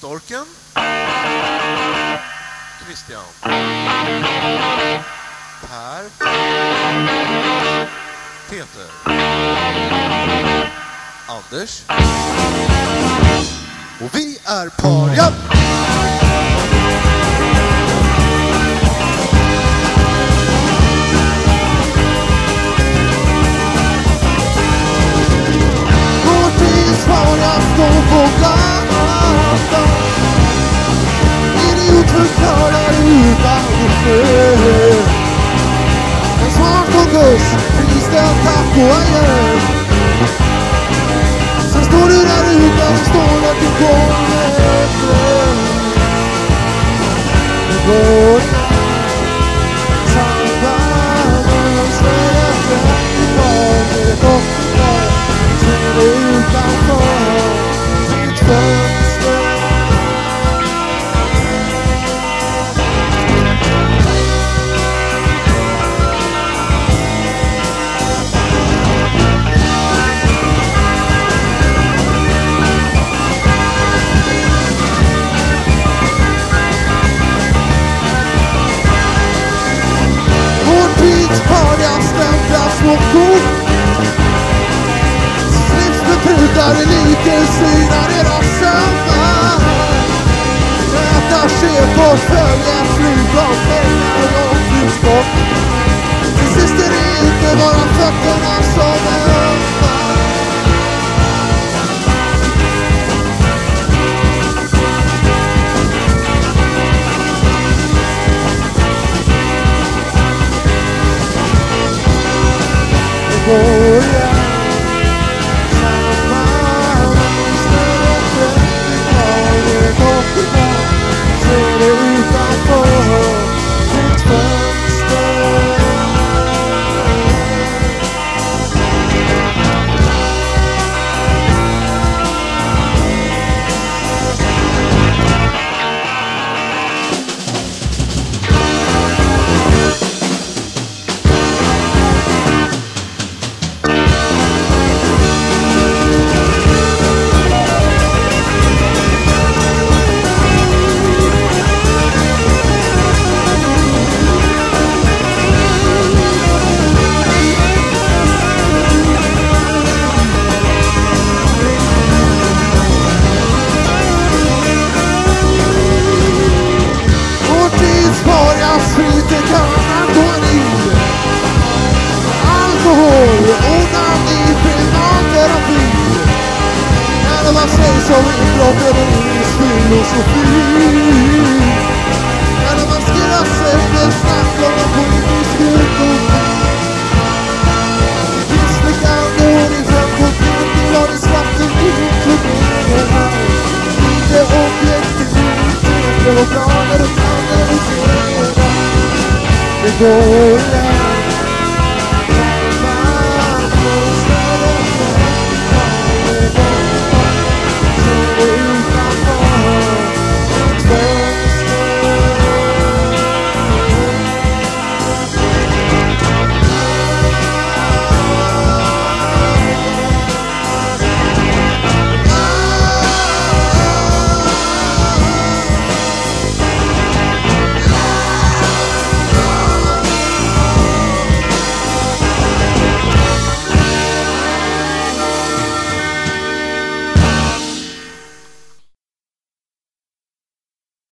Storken, Christian, Per, Peter, Anders och vi är Paria. Paria står på gatan, idiotförklarar utanför. En svart konkurs, friställd tack och adjö. Sen står du där ute och står där till golvet. Det går samman, svära fram kvar med ett offer. Ser utanför ditt fönster. Vår tids Paria stämplas mot kort. Slipsbetrytare liker synar i rassen. Attaché följer flyg av pengar och flygskott. Till sist är det inte bara fötterna som är öppna. Det går igen. Som inbrott i filosofi. När man skillar sig med snack om politisk utopi. Misslyckande ungefär på bild var det skatten inkluderar. Inte objektivitet och planer och analyserar. Det går